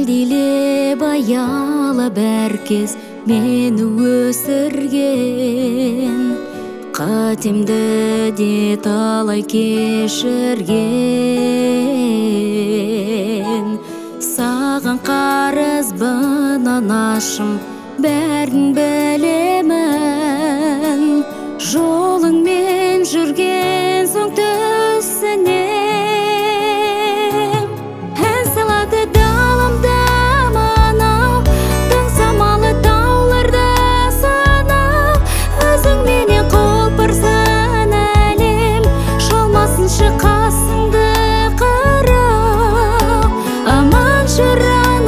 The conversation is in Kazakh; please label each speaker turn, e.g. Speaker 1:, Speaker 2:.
Speaker 1: иле баяла бәркез мені өсірген, қатемді де талай кешірген. Саған қарызбын анашым, бәрін білемін, жолыңмен жүрген соң түсінем. Ән салады даламда манау, таң самалы тауларда санау, өзіңменен құлпырсын әлем, шалмасыншы қасыңды қарау. Аман жүр